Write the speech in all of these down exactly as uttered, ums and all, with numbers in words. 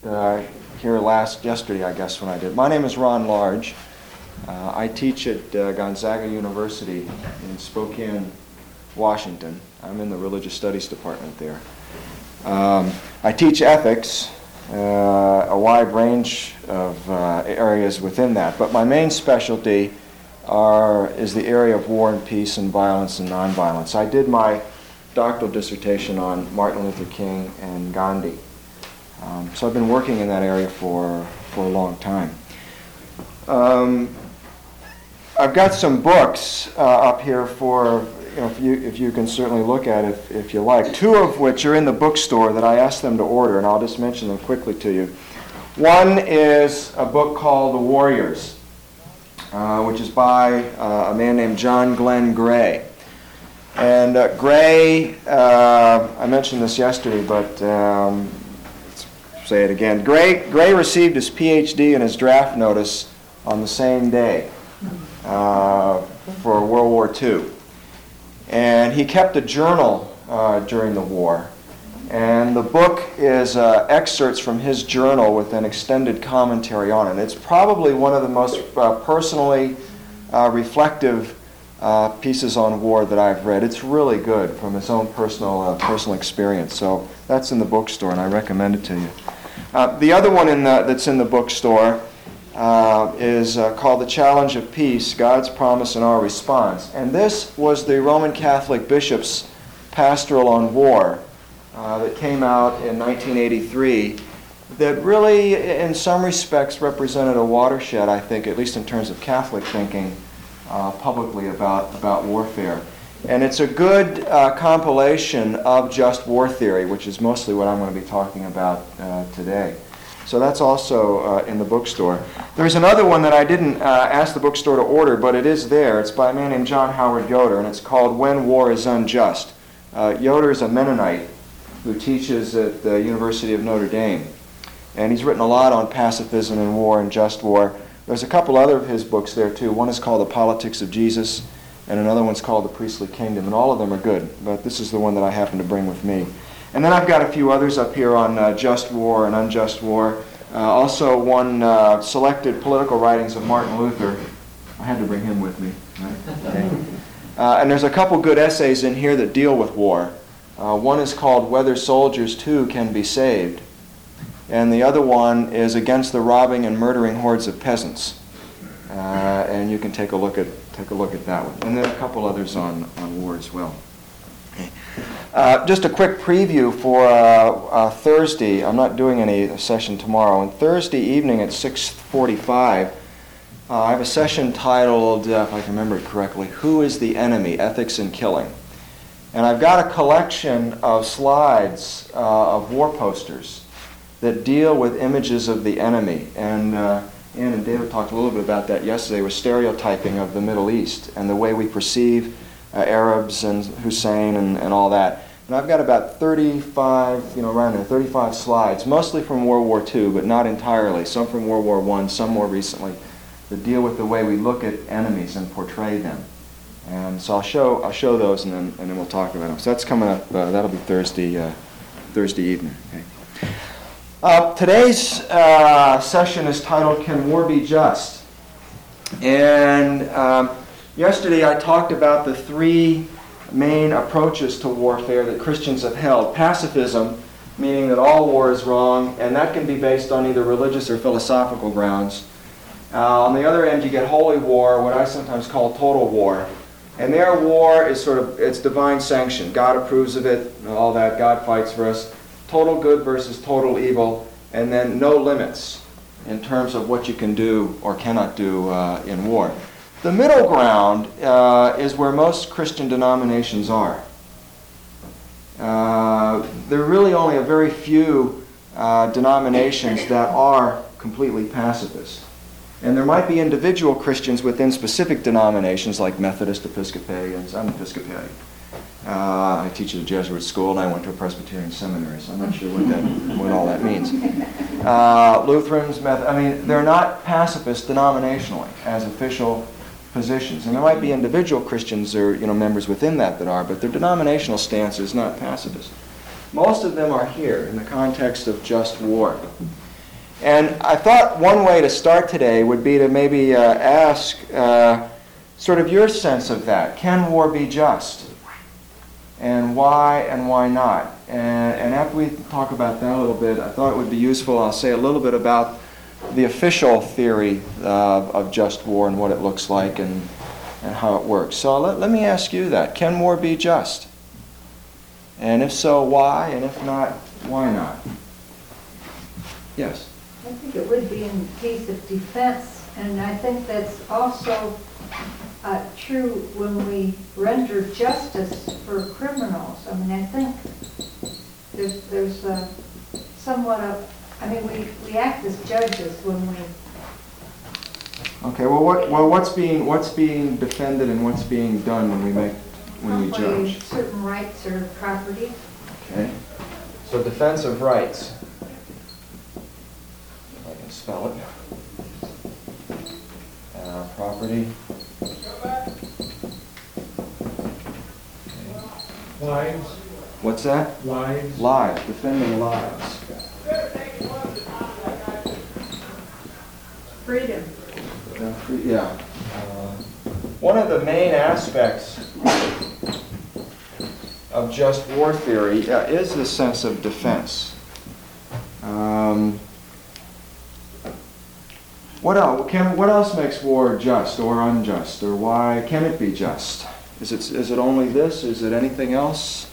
uh, here last, yesterday I guess when I did. My name is Ron Large. Uh, I teach at uh, Gonzaga University in Spokane, Washington. I'm in the Religious Studies department there. Um, I teach ethics, uh, a wide range of uh, areas within that, but my main specialty are, is the area of war and peace and violence and nonviolence. I did my doctoral dissertation on Martin Luther King and Gandhi. Um, so I've been working in that area for, for a long time. Um, I've got some books uh, up here for, you know, if you, if you can certainly look at if, if you like, two of which are in the bookstore that I asked them to order, and I'll just mention them quickly to you. One is a book called The Warriors, uh, which is by uh, a man named John Glenn Gray. And uh, Gray, uh, I mentioned this yesterday, but um, let's say it again. Gray, Gray received his P H D and his draft notice on the same day uh, for World War Two. And he kept a journal uh, during the war. And the book is uh, excerpts from his journal with an extended commentary on it. It's probably one of the most uh, personally uh, reflective uh, pieces on war that I've read. It's really good from his own personal uh, personal experience. So that's in the bookstore, and I recommend it to you. Uh, the other one in the, that's in the bookstore uh, is uh, called The Challenge of Peace, God's Promise and Our Response. And this was the Roman Catholic bishop's pastoral on war uh, that came out in nineteen eighty-three that really, in some respects, represented a watershed, I think, at least in terms of Catholic thinking uh, publicly about, about warfare. And it's a good uh, compilation of just war theory, which is mostly what I'm going to be talking about uh, today. So that's also uh, in the bookstore. There's another one that I didn't uh, ask the bookstore to order, but it is there. It's by a man named John Howard Yoder, and it's called When War is Unjust. Uh, Yoder is a Mennonite who teaches at the University of Notre Dame. And he's written a lot on pacifism and war and just war. There's a couple other of his books there, too. One is called The Politics of Jesus, and another one's called The Priestly Kingdom, and all of them are good, but this is the one that I happen to bring with me. And then I've got a few others up here on uh, just war and unjust war. Uh, also one uh, selected political writings of Martin Luther. I had to bring him with me. Right? Okay. Uh, and there's a couple good essays in here that deal with war. Uh, one is called Whether Soldiers Too Can Be Saved. And the other one is Against the Robbing and Murdering Hordes of Peasants. Uh, and you can take a look at take a look at that one. And then a couple others on, on war as well. Okay. Uh, just a quick preview for uh, uh, Thursday. I'm not doing any session tomorrow. On Thursday evening at six forty-five, uh, I have a session titled, uh, if I can remember it correctly, Who is the Enemy? Ethics in Killing. And I've got a collection of slides uh, of war posters that deal with images of the enemy. And uh, Ann and David talked a little bit about that yesterday with stereotyping of the Middle East and the way we perceive uh, Arabs and Hussein and, and all that. And I've got about thirty-five, you know, around there, thirty-five slides, mostly from World War Two, but not entirely. Some from World War One, some more recently, that deal with the way we look at enemies and portray them. And so I'll show I'll show those, and then and then we'll talk about them. So that's coming up. Uh, that'll be Thursday uh, Thursday evening. Okay. Uh, today's uh, session is titled "Can War Be Just?" And um, yesterday I talked about the three main approaches to warfare that Christians have held. Pacifism, meaning that all war is wrong, and that can be based on either religious or philosophical grounds. Uh, on the other end, you get holy war, what I sometimes call total war. And their war is sort of, it's divine sanction. God approves of it, all that. God fights for us. Total good versus total evil, and then no limits in terms of what you can do or cannot do uh, in war. The middle ground uh, is where most Christian denominations are. Uh, there are really only a very few uh, denominations that are completely pacifist. And there might be individual Christians within specific denominations like Methodist, Episcopalians. I'm Episcopalian. Uh, I teach at a Jesuit school, and I went to a Presbyterian seminary, so I'm not sure what that, what all that means. Uh, Lutherans, Meth- I mean, they're not pacifist denominationally as official positions. And there might be individual Christians or you know members within that that are, but their denominational stance is not pacifist. Most of them are here in the context of just war. And I thought one way to start today would be to maybe uh, ask uh, sort of your sense of that. Can war be just? And why and why not? And, and after we talk about that a little bit, I thought it would be useful, I'll say a little bit about the official theory uh, of just war and what it looks like and, and how it works. So let, let me ask you that. Can war be just? And if so, why? And if not, why not? Yes? I think it would be in the case of defense, and I think that's also uh, true when we render justice for criminals. I mean, I think there's, there's a somewhat of, I mean, we, we act as judges when we... Okay, well, what, well what's, being, what's being defended and what's being done when we make, when we judge? Certain rights or property. Okay. So defense of rights. If I can spell it. Uh, property. Lives. What's that? Lives. Lives. Defending lives. Freedom. Uh, free, yeah. Uh, one of the main aspects of just war theory uh, is the sense of defense. Um, what else? Can, what else makes war just or unjust, or why can it be just? Is it is it only this? Is it anything else?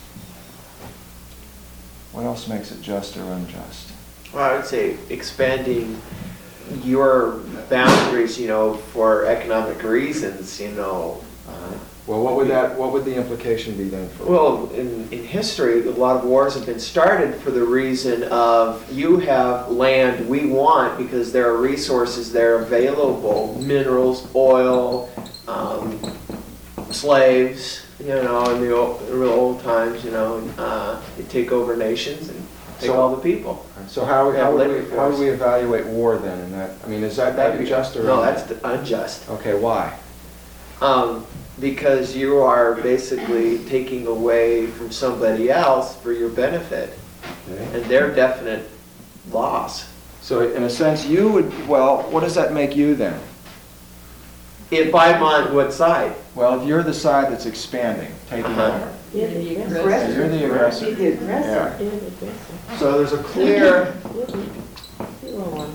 What else makes it just or unjust? Well, I would say expanding your boundaries, you know, for economic reasons, you know. Uh, Well, what would that? What would the implication be then for? well, in, in history, a lot of wars have been started for the reason of you have land we want because there are resources there available, minerals, oil, um, slaves, you know, in the old, in the old times, you know, uh, they take over nations and take So- all the people. So how, Yeah, how, would labor we, how do force. we evaluate war then? In that, I mean, is that that be just or No, unjust? that's unjust. Okay, why? Um, because you are basically taking away from somebody else for your benefit, Okay. and their definite loss. So in a sense, you would. Well, what does that make you then? If I'm on what side? Well, if you're the side that's expanding, taking Uh-huh. over, You're the so aggressor. you're the aggressor. You're the aggressor. Yeah. You're the aggressor. So there's a clear. You're the- you're one.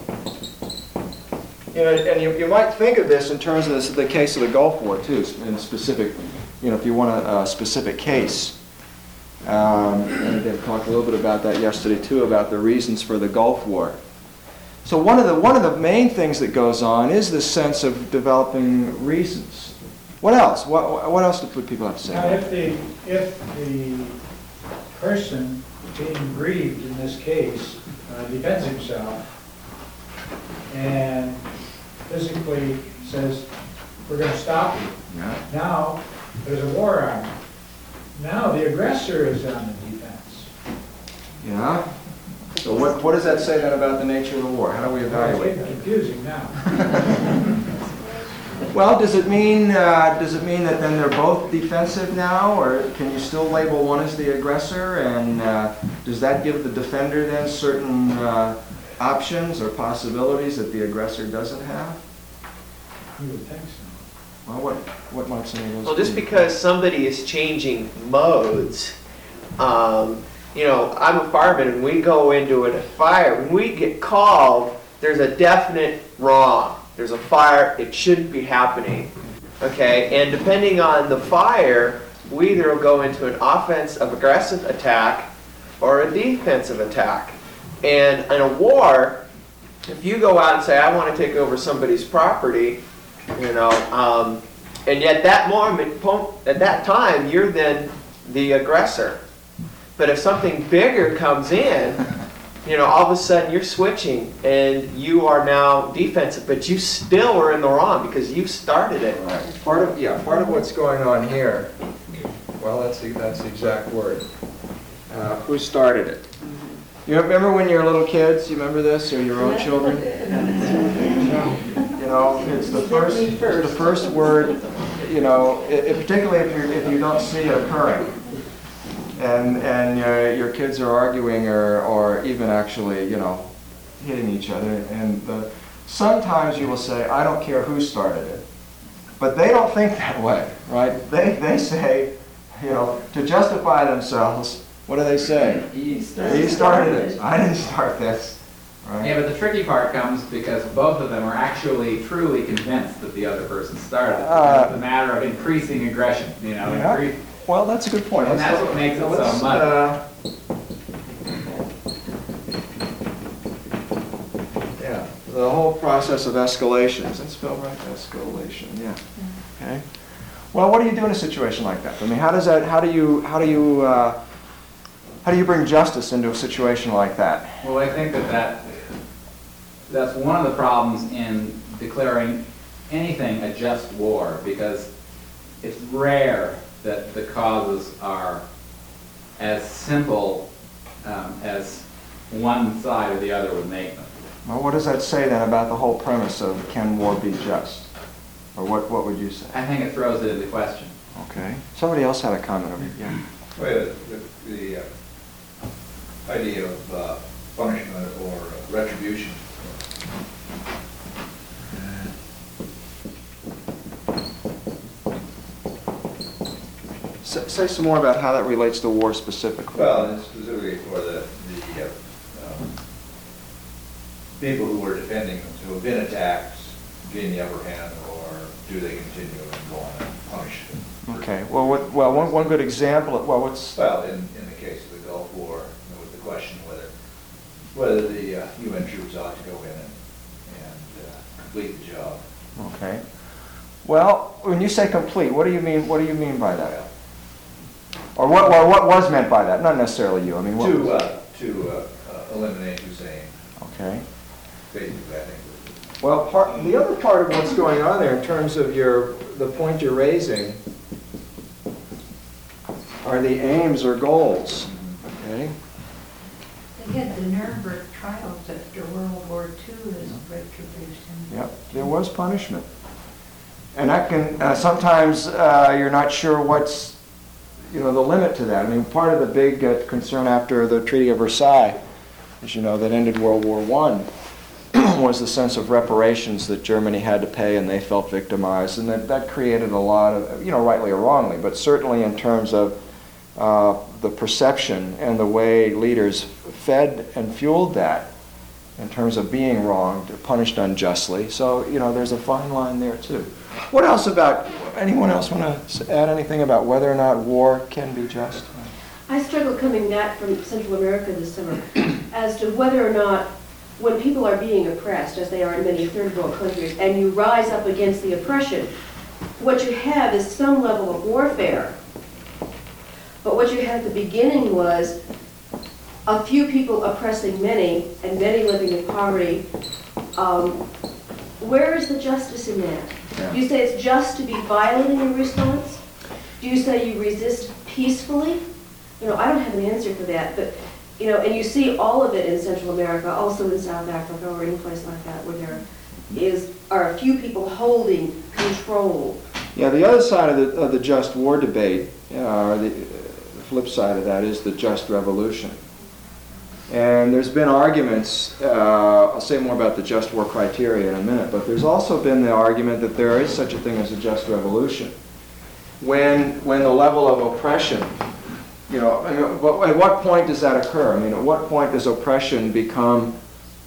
You know, and you, you might think of this in terms of this, the case of the Gulf War too, in specific, you know, if you want a, a specific case. Um, and they talked a little bit about that yesterday too, about the reasons for the Gulf War. So one of the one of the main things that goes on is this sense of developing reasons. What else? What what else do people have to say? Now, if the, if the person being grieved in this case uh, defends himself and physically says, we're going to stop you. Yeah. Now, there's a war on you. Now the aggressor is on the defense. Yeah. So what what does that say then about the nature of the war? How do we It's evaluate getting that? confusing now. Well, does it mean uh, does it mean that then they're both defensive now, or can you still label one as the aggressor? And uh, does that give the defender then certain uh, options or possibilities that the aggressor doesn't have? You would think so. Well, what what might some of those? Well, just be? because somebody is changing modes, um, you know, I'm a fireman and we go into a fire. When we get called, there's a definite wrong. There's a fire, it shouldn't be happening. Okay, and depending on the fire, we either will go into an offensive, aggressive attack or a defensive attack. And in a war, if you go out and say, I want to take over somebody's property, you know, um, and yet that moment, at that time, you're then the aggressor. But if something bigger comes in, you know, all of a sudden you're switching and you are now defensive, but you still are in the wrong because you started it. Right. Part of yeah, part of what's going on here. Well, that's the, that's the exact word. Uh, who started it? You remember when you were little kids? You remember this, or your own children? You know, it's the first, it's the first word. You know, it, it, particularly if you if you don't see it occurring, and and your your kids are arguing, or or even actually, you know, hitting each other, and the, sometimes you will say, I don't care who started it. But they don't think that way, right? They, they say, you know, to justify themselves, what do they say? He started. He started it. I didn't start this, right? Yeah, but the tricky part comes because both of them are actually truly convinced that the other person started it. Uh, It's a matter of increasing aggression, you know. Yeah. incre- Well, that's a good point. And Let's that's look- what makes it so let's, muddy. uh, Yeah, the whole process of escalation. Is that spelled right? Escalation, yeah. Okay. Well, what do you do in a situation like that? I mean, how does that, how do you, how do you, uh, how do you bring justice into a situation like that? Well, I think that, that that's one of the problems in declaring anything a just war, because it's rare that the causes are as simple um, as one side or the other would make them. Well, what does that say then about the whole premise of can war be just? Or what, what would you say? I think it throws it into question. Okay. Somebody else had a comment over here. Yeah. Well, the, the uh, idea of uh, punishment or uh, retribution. Say, say some more about how that relates to war specifically. Well, and specifically for the, the uh, um, people who were defending them, who have been attacked, gain the upper hand, or do they continue and go on and punish them? Okay. Well, what, well, one, one good example. Well, what's Well, in, in the case of the Gulf War, there was the question whether whether the uh, U N troops ought to go in and, and uh, complete the job. okay? Well, when you say complete, what do you mean? What do you mean by that? Well, Or what? Or what was meant by that? Not necessarily you. I mean, what to was- uh, to uh, uh, eliminate Hussein, Okay. basically, I think. Well, part, the other part of what's going on there in terms of your, the point you're raising are the aims or goals, okay? They had the Nuremberg trials after World War Two as retribution. Yep, there was punishment. And that can, uh, sometimes uh, you're not sure what's, you know, the limit to that. I mean, part of the big uh, concern after the Treaty of Versailles, as you know, that ended World War One, was the sense of reparations that Germany had to pay, and they felt victimized, and that, that created a lot of, you know, rightly or wrongly, but certainly in terms of uh, the perception and the way leaders fed and fueled that, in terms of being wronged or punished unjustly. So, you know, there's a fine line there too. What else about, anyone else want to add anything about whether or not war can be just? I struggle coming back from Central America this summer as to whether or not, when people are being oppressed, as they are in many third world countries, and you rise up against the oppression, what you have is some level of warfare. But what you had at the beginning was a few people oppressing many, and many living in poverty. Um, where is the justice in that? Yeah. Do you say it's just to be violent in your response? Do you say you resist peacefully? You know, I don't have an answer for that, but, you know, and you see all of it in Central America, also in South Africa or any place like that, where there is, are a few people holding control. Yeah, the other side of the, of the just war debate, uh, or the, the flip side of that, is the just revolution. And there's been arguments, uh, I'll say more about the just war criteria in a minute, but there's also been the argument that there is such a thing as a just revolution. When, when the level of oppression, you know, I mean, but at what point does that occur? I mean, at what point does oppression become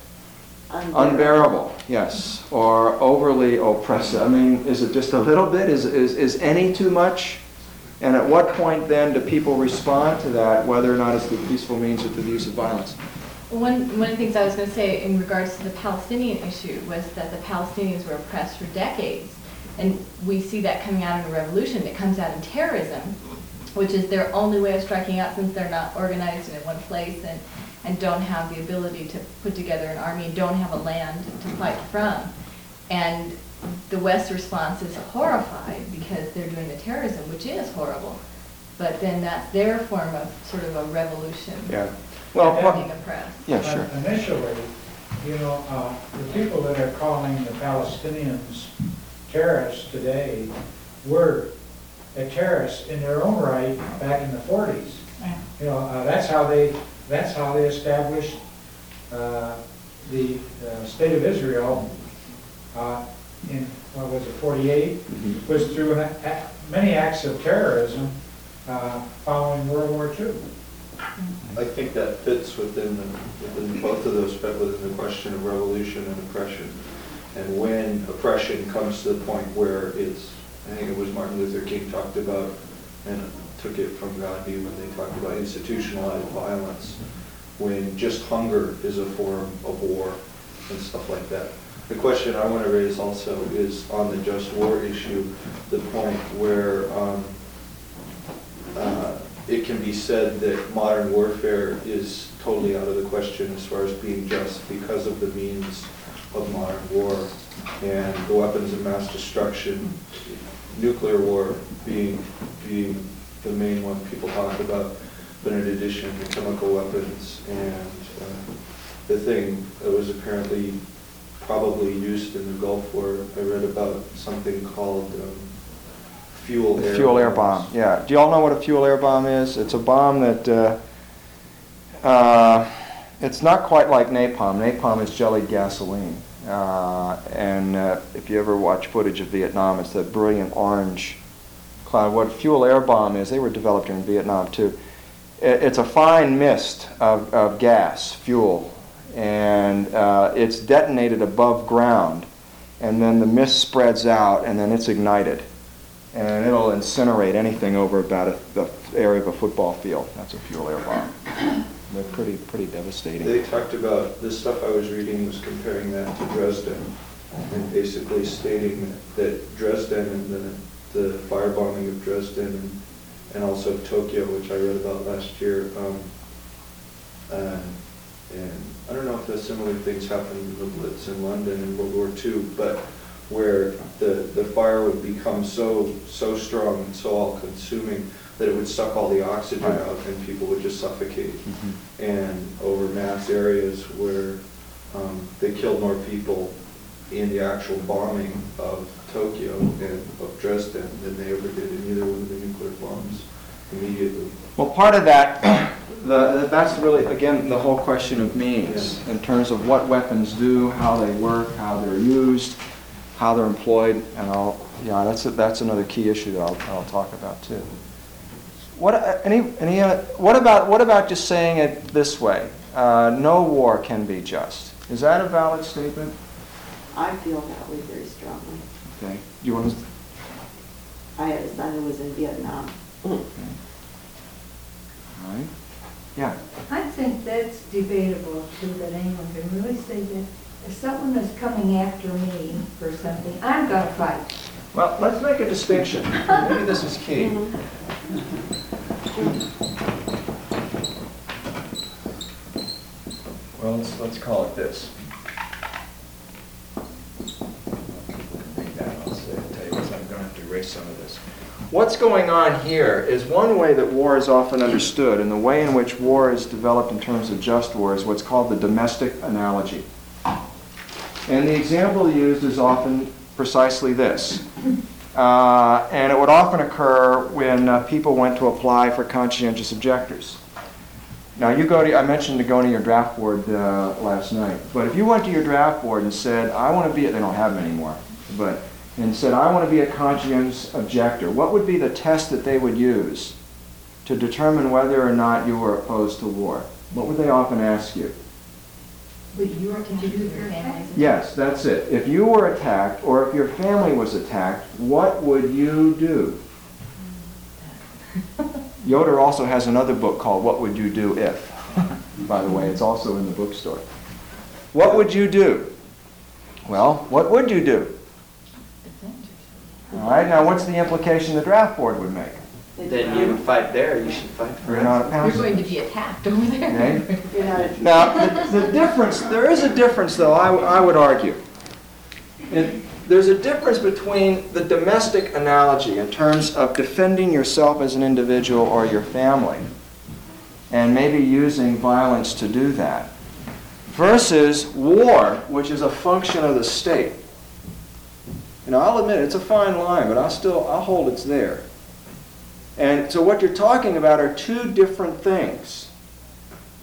unbearable? Yes, or overly oppressive? I mean, is it just a little bit? Is, is, is any too much? And at what point then do people respond to that, whether or not it's through peaceful means or through the use of violence? One, one of the things I was going to say in regards to the Palestinian issue was that the Palestinians were oppressed for decades. And we see that coming out in the revolution. It comes out in terrorism, which is their only way of striking out since they're not organized in one place and, and don't have the ability to put together an army and don't have a land to fight from. And the West's response is horrified because they're doing the terrorism, which is horrible. But then that's their form of sort of a revolution. Yeah. Well, of what- being oppressed. yeah, sure. But initially, you know, uh, the people that are calling the Palestinians terrorists today were a terrorist in their own right back in the forties. Yeah. You know, uh, that's how they, that's how they established, uh, the uh, state of Israel, uh, in, what was it, forty-eight, was through an a- many acts of terrorism uh, following World War Two. I think that fits within, the, within both of those, but within the question of revolution and oppression. And when oppression comes to the point where it's, I think it was Martin Luther King talked about, and took it from Gandhi when they talked about institutionalized violence, when just hunger is a form of war and stuff like that. The question I want to raise also is on the just war issue, the point where um, uh, it can be said that modern warfare is totally out of the question as far as being just because of the means of modern war and the weapons of mass destruction, nuclear war being, being the main one people talk about, but in addition, the chemical weapons and uh, the thing that was apparently probably used in the Gulf War. I read about something called um, fuel air Fuel air bombs. bomb, yeah. Do you all know what a fuel air bomb is? It's a bomb that, uh, uh, it's not quite like napalm. Napalm is jellied gasoline. Uh, and uh, if you ever watch footage of Vietnam, it's that brilliant orange cloud. What a fuel air bomb is, they were developed during Vietnam too. It, it's a fine mist of, of gas, fuel, and uh, it's detonated above ground, and then the mist spreads out, and then it's ignited. And it'll incinerate anything over about a, the area of a football field. That's a fuel air bomb. They're pretty, pretty devastating. They talked about, the stuff I was reading was comparing that to Dresden, and basically stating that, that Dresden and the, the firebombing of Dresden and, and also Tokyo, which I read about last year, um, uh, and I don't know if the similar things happened in the Blitz in London in World War Two, but where the, the fire would become so, so strong and so all-consuming that it would suck all the oxygen Right. out and people would just suffocate. Mm-hmm. And over mass areas where um, they killed more people in the actual bombing of Tokyo and of Dresden than they ever did in either one of the nuclear bombs immediately. Well, part of that, the, that's really, again, the whole question of means, in terms of what weapons do, how they work, how they're used, how they're employed, and I'll, yeah, that's a, that's another key issue that I'll, I'll talk about too. What uh, any any uh, what about what about just saying it this way? Uh, no war can be just. Is that a valid statement? I feel that way very strongly. Okay. Do you want to? I had a son who was in Vietnam. Okay. All right. Yeah. I think that's debatable too, that anyone can really say that if someone is coming after me for something, I'm gonna fight. Well, let's make a distinction. Maybe this is key. Well, let's, let's call it this. Make that, I'll say, I'll tell you what, I'm going to have to erase some of this. What's going on here is one way that war is often understood, and the way in which war is developed in terms of just war is what's called the domestic analogy. And the example used is often precisely this. Uh, and it would often occur when uh, people went to apply for conscientious objectors. Now, you go to, I mentioned to go to your draft board uh, last night, but if you went to your draft board and said, I want to be, they don't have them anymore, but, and said, I want to be a conscientious objector, what would be the test that they would use to determine whether or not you were opposed to war? What would they often ask you? But you are to do your family. Yes, that's it. If you were attacked, or if your family was attacked, what would you do? Yoder also has another book called What Would You Do If? By the way, it's also in the bookstore. What would you do? Well, what would you do? All right, now what's the implication the draft board would make? Then you fight there, you should fight for You're not a You're pacifist. going to be attacked over there. Okay? You're not a- Now, the, the difference, there is a difference though, I, I would argue. It, there's a difference between the domestic analogy in terms of defending yourself as an individual or your family, and maybe using violence to do that, versus war, which is a function of the state. You know, I'll admit it's a fine line, but I'll still, I'll hold it's there. And so what you're talking about are two different things.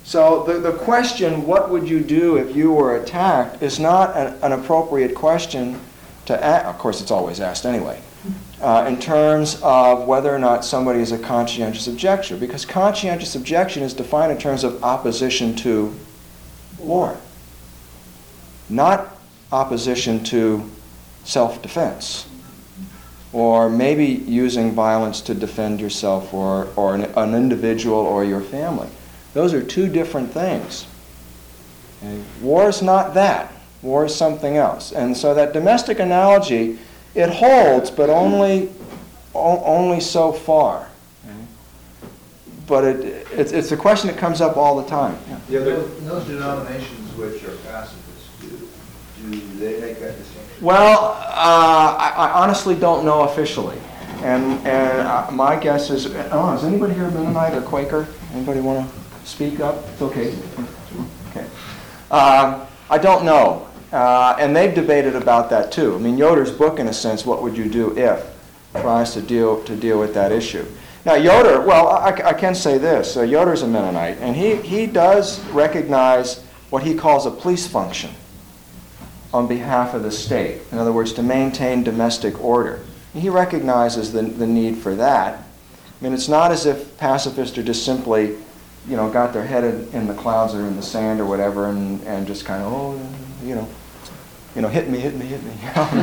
So the, the question, what would you do if you were attacked, is not an, an appropriate question to ask. Of course, it's always asked anyway, uh, in terms of whether or not somebody is a conscientious objector, because conscientious objection is defined in terms of opposition to war, not opposition to self-defense, or maybe using violence to defend yourself or, or an, an individual or your family. Those are two different things. Okay? War is not that. War is something else. And so that domestic analogy, it holds, but only, o- only so far. Okay? But it, it's, it's a question that comes up all the time. Yeah. The other, Those those denominations which are pacifists, do, do they make that distinction? Well, uh, I, I honestly don't know officially. And, and uh, my guess is, oh, is anybody here Mennonite or Quaker? Anybody want to speak up? It's okay. Okay. Uh, I don't know. Uh, and they've debated about that too. I mean, Yoder's book, in a sense, What Would You Do If, tries to deal to deal with that issue. Now, Yoder, well, I, I can say this. Uh, Yoder's a Mennonite, and he, he does recognize what he calls a police function on behalf of the state. In other words, to maintain domestic order. He recognizes the, the need for that. I mean, it's not as if pacifists are just simply, you know, got their head in, in the clouds or in the sand or whatever, and, and just kind of, oh, you know, you know, hit me, hit me, hit me.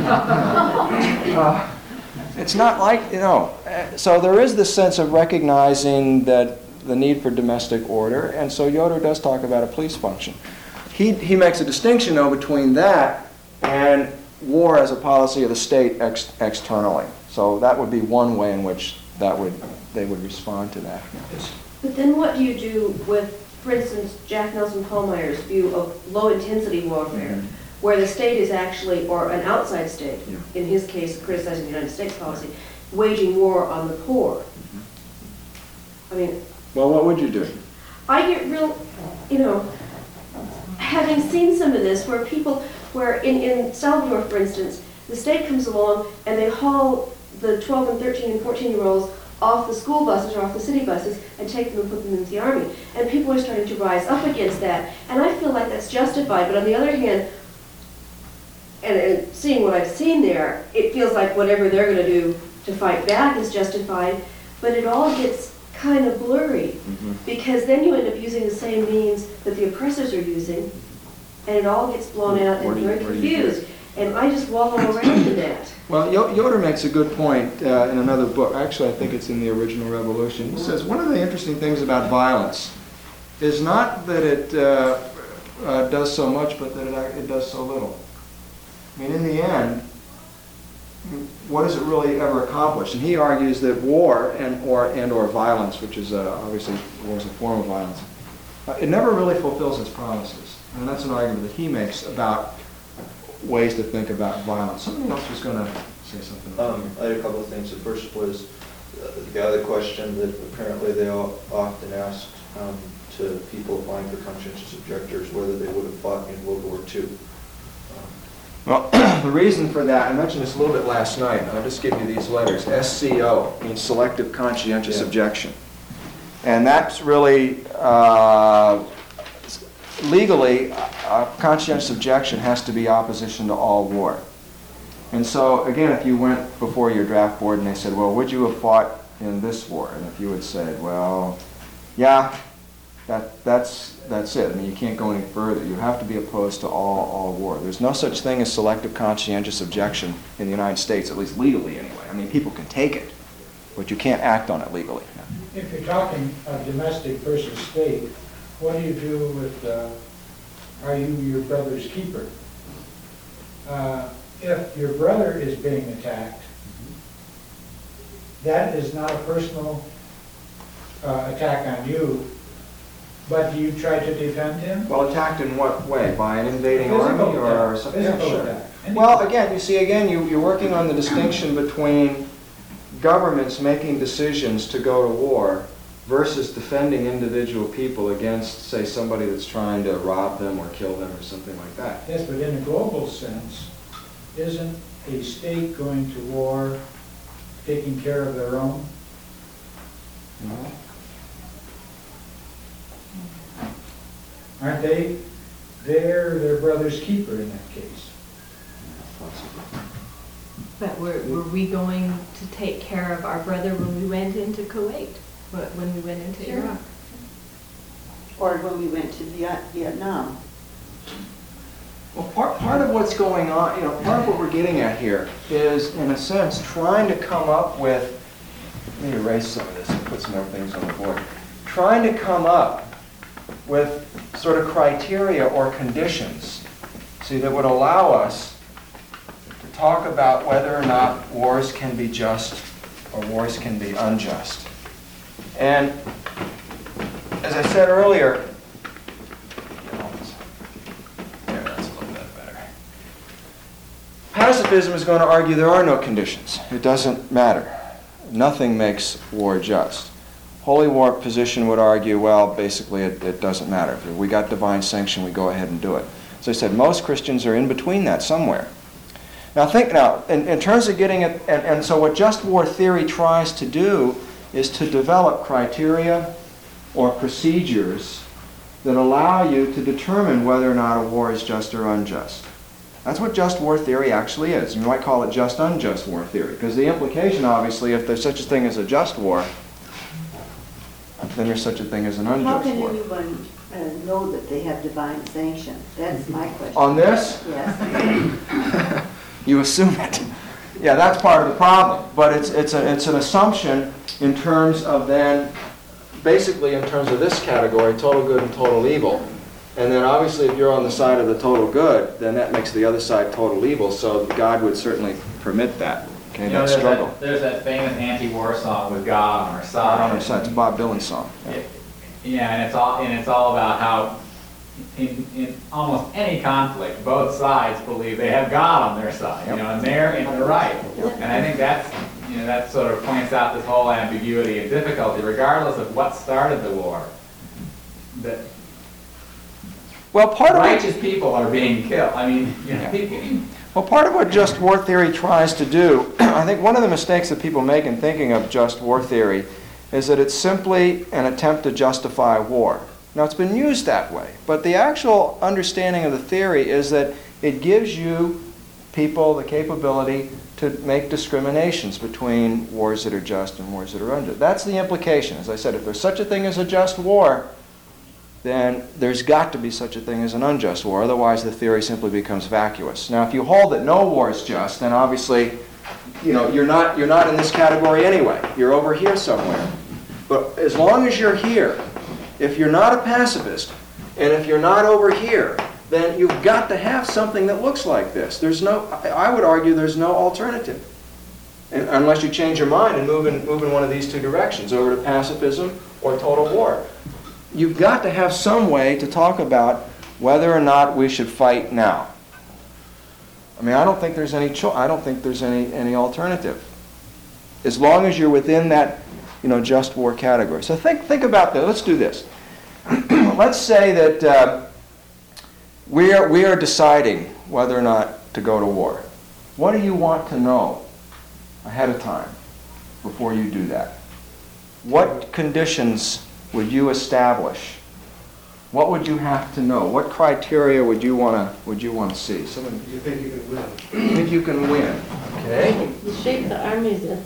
uh, it's not like, you know, so there is this sense of recognizing that the need for domestic order, and so Yoder does talk about a police function. He, he makes a distinction, though, between that and war as a policy of the state ex- externally. So that would be one way in which that would they would respond to that. But then what do you do with, for instance, Jack Nelson Pallmeyer's view of low-intensity warfare, Mhm. where the state is actually, or an outside state, Yeah. in his case criticizing the United States policy, waging war on the poor? I mean, Well, what would you do? I get real, you know, having seen some of this, where people, where in, in Salvador, for instance, the state comes along and they haul the twelve and thirteen and fourteen year olds off the school buses or off the city buses and take them and put them into the army. And people are starting to rise up against that. And I feel like that's justified. But on the other hand, and, and seeing what I've seen there, it feels like whatever they're going to do to fight back is justified. But it all gets kind of blurry, Mhm. because then you end up using the same means that the oppressors are using, and it all gets blown out Where and do you- very where do you confused. And I just wallow around in that. Well, Yo- Yoder makes a good point uh, in another book. Actually, I think it's in The Original Revolution. He says one of the interesting things about violence is not that it uh, uh, does so much, but that it, ac- it does so little. I mean, in the end, what does it really ever accomplish? And he argues that war and or and or violence, which is uh, obviously war is a form of violence, uh, it never really fulfills its promises. And that's an argument that he makes about ways to think about violence. Somebody else was going to say something. Um, I had a couple of things. The first was uh, the other question that apparently they all often asked um, to people applying for conscientious objectors, whether they would have fought in World War Two. Well, the reason for that, I mentioned this a little bit last night, and I'll just give you these letters. S C O means selective conscientious Yeah. objection. And that's really, uh, legally, a conscientious objection has to be opposition to all war. And so, again, if you went before your draft board and they said, well, would you have fought in this war? And if you had said, well, yeah, that, that's, that's it. I mean, you can't go any further. You have to be opposed to all, all war. There's no such thing as selective conscientious objection in the United States, at least legally anyway. I mean, people can take it, but you can't act on it legally. If you're talking of domestic versus state, what do you do with, uh, are you your brother's keeper? Uh, If your brother is being attacked, that is not a personal uh, attack on you, but do you try to defend him? Well, attacked in what way? By an invading Physical army or attack. something? Yeah, Physical sure. attack. Any- Well, again, you see, again, you, you're working on the distinction between governments making decisions to go to war versus defending individual people against, say, somebody that's trying to rob them or kill them or something like that. Yes, but in a global sense, isn't a state going to war taking care of their own? Aren't they? They're their brother's keeper in that case. But were, were we going to take care of our brother when we went into Kuwait, Wh- when we went into Sure. Iraq? Or when we went to Viet- Vietnam. Well, part, part of what's going on, you know, part of what we're getting at here is, in a sense, trying to come up with, let me erase some of this and put some other things on the board. Trying to come up with sort of criteria or conditions, see, that would allow us to talk about whether or not wars can be just or wars can be unjust. And as I said earlier, there, that's a little bit better. Pacifism is going to argue there are no conditions. It doesn't matter. Nothing makes war just. Holy War position would argue, well, basically it, it doesn't matter. If we got divine sanction, we go ahead and do it. As I said, most Christians are in between that somewhere. Now think now, in, in terms of getting it, and, and so what just war theory tries to do is to develop criteria or procedures that allow you to determine whether or not a war is just or unjust. That's what just war theory actually is. You might call it just unjust war theory, because the implication, obviously, if there's such a thing as a just war, then there's such a thing as an How unjust can war. anyone uh, know that they have divine sanction? That's my question. On this, Yes. you assume it. Yeah, that's part of the problem. But it's, it's, a, it's an assumption in terms of then, basically in terms of this category, total good and total evil. And then obviously if you're on the side of the total good, then that makes the other side total evil. So God would certainly permit that. Okay, You know, that there's struggle. that, there's that famous anti-war song with God on our God on our side. side. It's a Bob Dylan song. Yeah. Yeah, and it's all and it's all about how in, in almost any conflict, both sides believe they have God on their side, you know, and they're in the right. And I think that's you know that sort of points out this whole ambiguity and difficulty, regardless of what started the war. That Well, part of it, righteous people are being killed. I mean, you know, Yeah. people. well, part of what just war theory tries to do, I think one of the mistakes that people make in thinking of just war theory is that it's simply an attempt to justify war. Now, it's been used that way, but the actual understanding of the theory is that it gives you people the capability to make discriminations between wars that are just and wars that are unjust. That's the implication. As I said, if there's such a thing as a just war, then there's got to be such a thing as an unjust war. Otherwise, the theory simply becomes vacuous. Now, if you hold that no war is just, then obviously, you know, you're not, you're not in this category anyway. You're over here somewhere. But as long as you're here, if you're not a pacifist, and if you're not over here, then you've got to have something that looks like this. There's no, I would argue there's no alternative. And unless you change your mind and move in, move in one of these two directions, over to pacifism or total war. You've got to have some way to talk about whether or not we should fight now. I mean, I don't think there's any cho- I don't think there's any, any alternative. As long as you're within that, you know, just war category. So think think about that. Let's do this. Let's say that uh, we are we are deciding whether or not to go to war. What do you want to know ahead of time before you do that? What conditions would you establish? What would you have to know? What criteria would you want to would you want to see? Someone, You think you could win? you think you can win? Okay. You shape the armies in.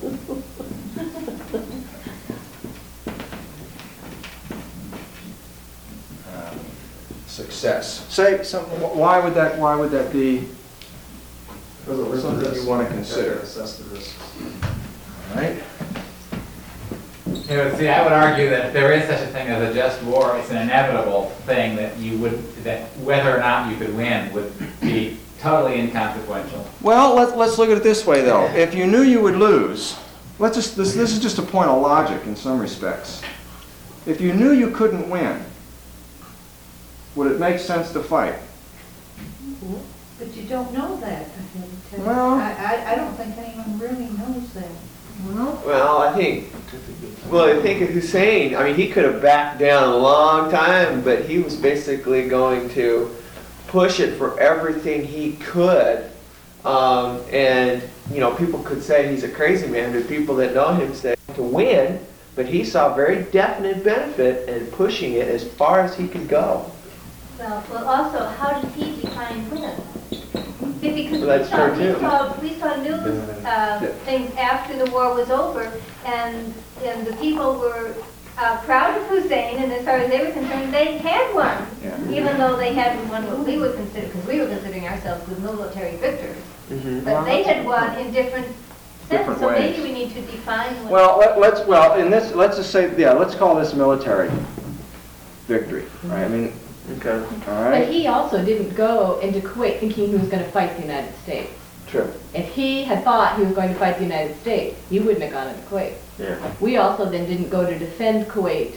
Uh, success. Say some. Why would that? Why would that be something you want to consider? Assess the risks. All right. You know, see, I would argue that if there is such a thing as a just war, it's an inevitable thing that you would, that whether or not you could win would be totally inconsequential. Well, let's let's look at it this way, though. If you knew you would lose, let's just this this is just a point of logic in some respects. If you knew you couldn't win, would it make sense to fight? But you don't know that ahead of time. Well- I, I, I don't think anyone really knows that. Well, Well, I think, well, I think of Hussein, I mean, he could have backed down a long time, but he was basically going to push it for everything he could. Um, and, you know, people could say he's a crazy man, but people that know him say to win, but he saw very definite benefit in pushing it as far as he could go. Well, well, also, how did he define when? Because Well, that's we saw, true, too. we saw, we saw news uh, things after the war was over, and, and the people were uh, proud of Hussein, and as far as they were concerned, they had won, Yeah. even though they hadn't won what we would consider, because we were considering ourselves the military victors. Mhm. But they had won in different Different senses, so maybe ways. we need to define what. Well, let- let's, well, in this, let's just say, yeah, let's call this military victory, right? I mean, Okay. all But right? he also didn't go into Kuwait thinking he was going to fight the United States. True. If he had thought he was going to fight the United States, he wouldn't have gone into Kuwait. Yeah. We also then didn't go to defend Kuwait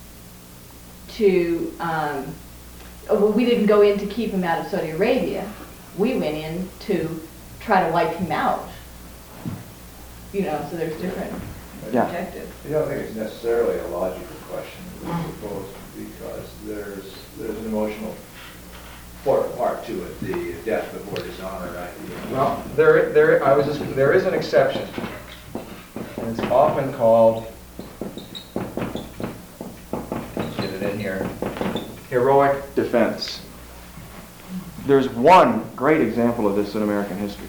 to, um, oh, well, we didn't go in to keep him out of Saudi Arabia. We went in to try to wipe him out. You know, so there's different Yeah. objectives. I don't think it's necessarily a logical question, I suppose, because there's, there's an emotional part, part to it, the death before dishonor idea. Well, there, there, I was just, there is an exception. And it's often called Get it in here. heroic defense. There's one great example of this in American history.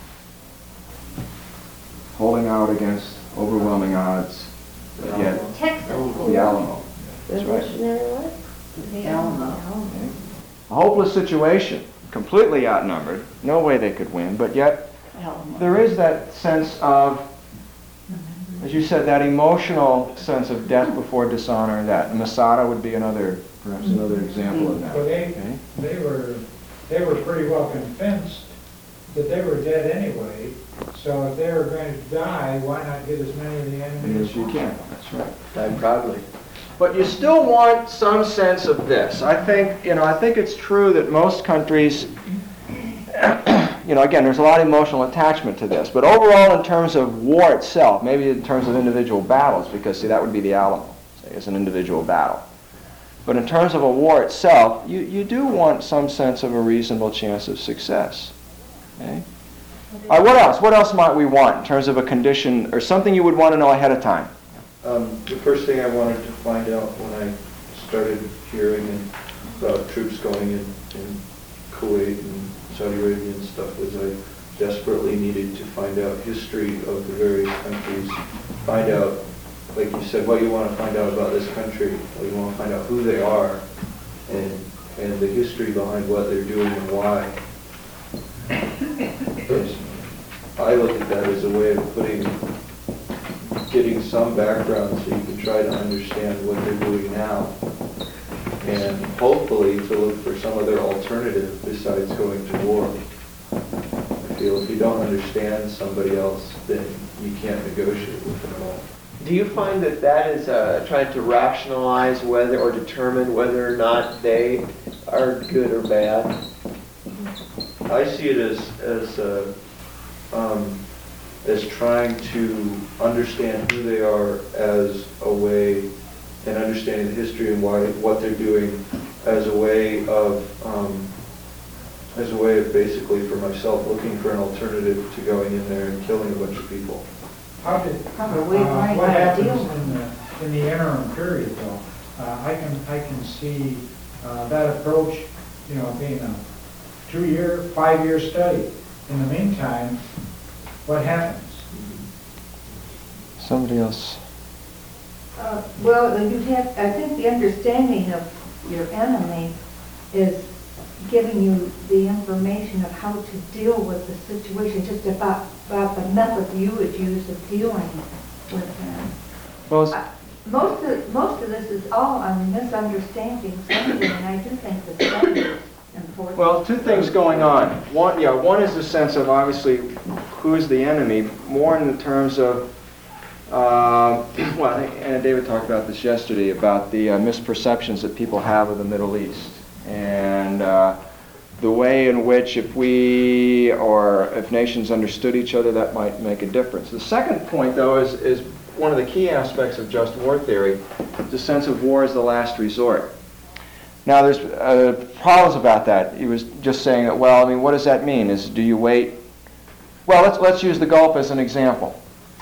Holding out against overwhelming odds, but yet Texas. the Alamo. That's right. The Alamo. A hopeless situation, completely outnumbered, no way they could win, but yet there is that sense of, as you said, that emotional sense of death before dishonor, that Masada would be another, perhaps another example of that. Well, they, Okay? they were, they were pretty well convinced that they were dead anyway, so if they were going to die, why not get as many of the enemy as Yes, you possible? can, that's right. Die proudly. But you still want some sense of this. I think, you know, I think it's true that most countries, you know, again, there's a lot of emotional attachment to this. But overall, in terms of war itself, maybe in terms of individual battles, because, see, that would be the Alamo, say, as an individual battle. But in terms of a war itself, you, you do want some sense of a reasonable chance of success. Okay? All right, what else? What else might we want in terms of a condition or something you would want to know ahead of time? Um, the first thing I wanted to find out when I started hearing about troops going in, in Kuwait and Saudi Arabia and stuff was I desperately needed to find out history of the various countries, find out, like you said, what you want to find out about this country, well, you want to find out who they are and, and the history behind what they're doing and why. Because I look at that as a way of putting getting some background so you can try to understand what they're doing now. And hopefully to look for some other alternative besides going to war. I feel if you don't understand somebody else, then you can't negotiate with them at all. Do you find that that is uh, trying to rationalize whether or determine whether or not they are good or bad? I see it as, as, uh, um, as trying to understand who they are as a way, and understanding the history and why, what they're doing as a way of, um, as a way of basically for myself looking for an alternative to going in there and killing a bunch of people. How did, Probably uh, right what happens ideal. in the, in the interim period though? Uh, I can, I can see, uh, that approach, you know, being a two-year, five-year study. In the meantime, what happens? Somebody else. Uh, Well, you have, I think the understanding of your enemy is giving you the information of how to deal with the situation, just about, about the method you would use of dealing with them. Well, it's- Uh, Most of, most of this is all on misunderstanding something, and I do think the study is important. Well, two things going on. One, yeah, one is the sense of obviously who's the enemy, more in the terms of, uh, well, I think Anna David talked about this yesterday, about the uh, misperceptions that people have of the Middle East. And uh, the way in which if we, or if nations understood each other, that might make a difference. The second point, though, is, is one of the key aspects of just war theory, the sense of war as the last resort. Now, there's uh, problems about that. He was just saying that, well, I mean, what does that mean? Is do you wait? Well, let's, let's use the Gulf as an example.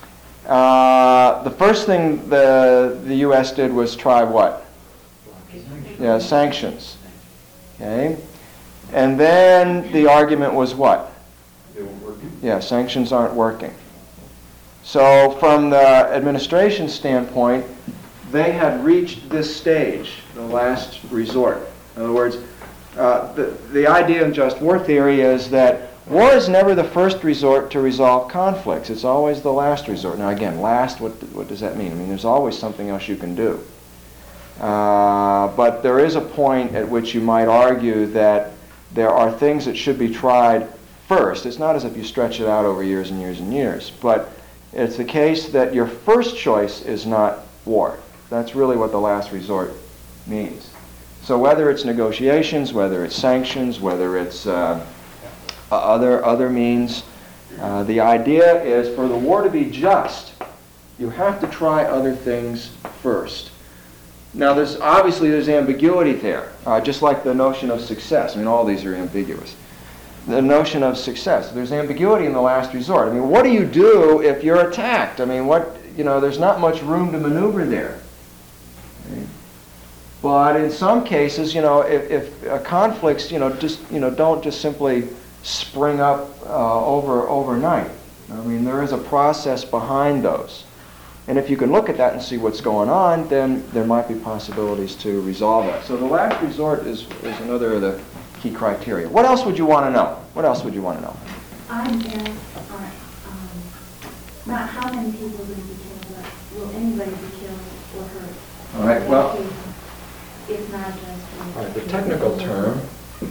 Uh, the first thing the, the U S did was try what? Yeah, sanctions. Okay? And then the argument was what? They weren't working. Yeah, sanctions aren't working. So from the administration standpoint, they had reached this stage, the last resort. In other words, uh, the, the idea in just war theory is that war is never the first resort to resolve conflicts. It's always the last resort. Now again, last, what, what does that mean? I mean, there's always something else you can do. Uh, but there is a point at which you might argue that there are things that should be tried first. It's not as if you stretch it out over years and years and years, but it's the case that your first choice is not war. That's really what the last resort means. So whether it's negotiations, whether it's sanctions, whether it's uh, other, other means, uh, the idea is for the war to be just, you have to try other things first. Now, there's obviously there's ambiguity there, uh, just like the notion of success. I mean, all these are ambiguous. The notion of success. There's ambiguity in the last resort. I mean, what do you do if you're attacked? I mean, what, you know, there's not much room to maneuver there. Okay. But in some cases, you know, if, if uh, conflicts, you know, just, you know, don't just simply spring up uh, over overnight. I mean, there is a process behind those. And if you can look at that and see what's going on, then there might be possibilities to resolve that. So the last resort is, is another of the key criteria. What else would you want to know? What else would you want to know? I'm asked, uh, um, not how many people will be killed, but will anybody be killed or hurt? All right, well, It's not just... all right, the technical term,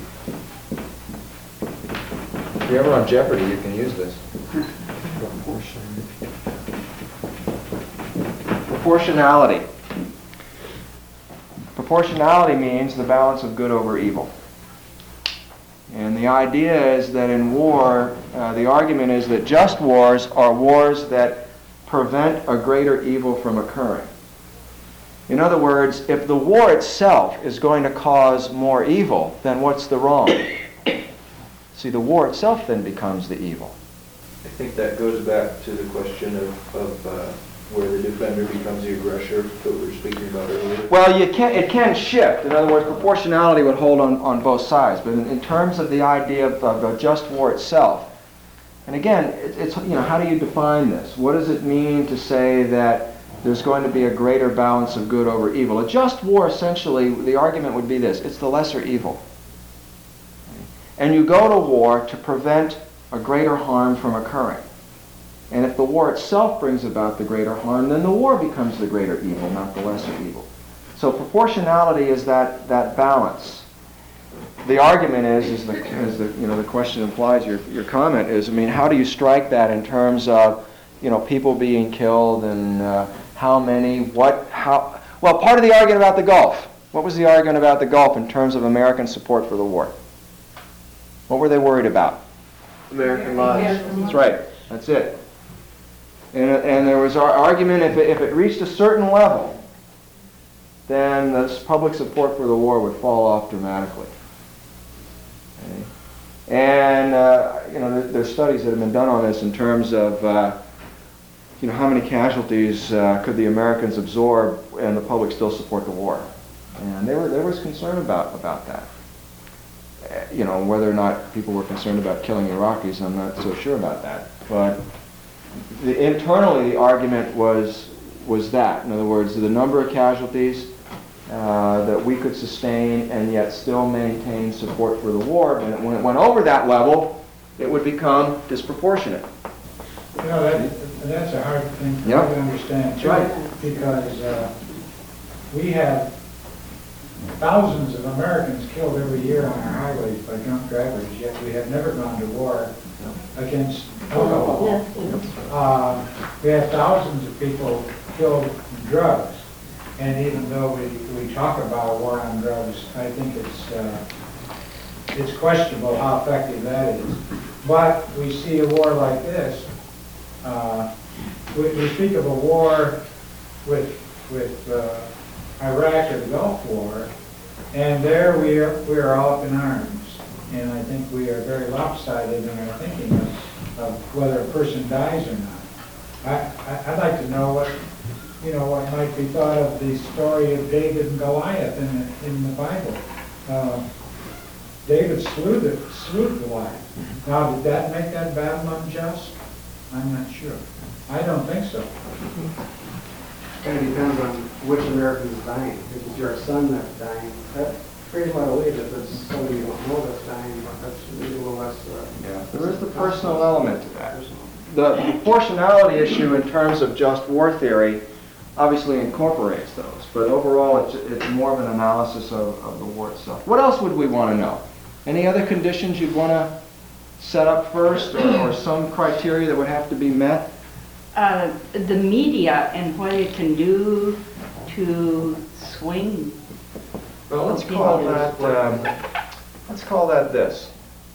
if you're ever on Jeopardy, you can use this. Proportionality. Proportionality means the balance of good over evil. And the idea is that in war, uh, the argument is that just wars are wars that prevent a greater evil from occurring. In other words, if the war itself is going to cause more evil, then what's the wrong? See, the war itself then becomes the evil. I think that goes back to the question of, of uh, where the defender becomes the aggressor that we were speaking about earlier. Well, you can, it can shift. In other words, proportionality would hold on, on both sides. But in, in terms of the idea of, of a just war itself, and again, it, it's, you know, how do you define this? What does it mean to say that there's going to be a greater balance of good over evil? A just war, essentially, the argument would be this: it's the lesser evil. And you go to war to prevent a greater harm from occurring. And if the war itself brings about the greater harm, then the war becomes the greater evil, not the lesser evil. So proportionality is that, that balance. The argument is, is the, as the, you know, the question implies, your, your comment is, I mean, how do you strike that in terms of, you know, people being killed and uh, how many, what, how... Well, part of the argument about the Gulf. What was the argument about the Gulf in terms of American support for the war? What were they worried about? American lives. That's right. That's it. And, and there was our argument, if it, if it reached a certain level, then this public support for the war would fall off dramatically. Okay. And uh, you know, there, there's studies that have been done on this in terms of uh, you know, how many casualties uh, could the Americans absorb and the public still support the war. And they were, there was concern about, about that. Uh, you know, whether or not people were concerned about killing Iraqis, I'm not so sure about that. But the, internally, the argument was was that. In other words, the number of casualties uh, that we could sustain and yet still maintain support for the war. When it, when it went over that level, it would become disproportionate. You know, that, that's a hard thing for me Yep. to understand, too. That's right. Because uh, we have thousands of Americans killed every year on our highways by drunk drivers, yet we have never gone to war against alcohol. Uh, we have thousands of people killed in drugs, and even though we, we talk about a war on drugs, I think it's uh, it's questionable how effective that is. But we see a war like this. Uh, we, we speak of a war with with uh, Iraq or the Gulf War, and there we are we are all up in arms, and I think we are very lopsided in our thinking of, of whether a person dies or not. I, I I'd like to know what you know what might be thought of the story of David and Goliath in the, in the Bible. Uh, David slew the, slew Goliath. Now, did that make that battle unjust? I'm not sure. I don't think so. Kind of depends on which American is dying. If it's your son that's dying, that pretty well believe if it's somebody you don't know that's dying, but that's maybe a little less. Uh, Yeah, there is the personal element to that. The proportionality issue in terms of just war theory obviously incorporates those, but overall it's, it's more of an analysis of, of the war itself. What else would we want to know? Any other conditions you'd want to set up first, or, or some criteria that would have to be met? Uh, the media and what it can do to swing. Well, let's call that, um, let's call that this.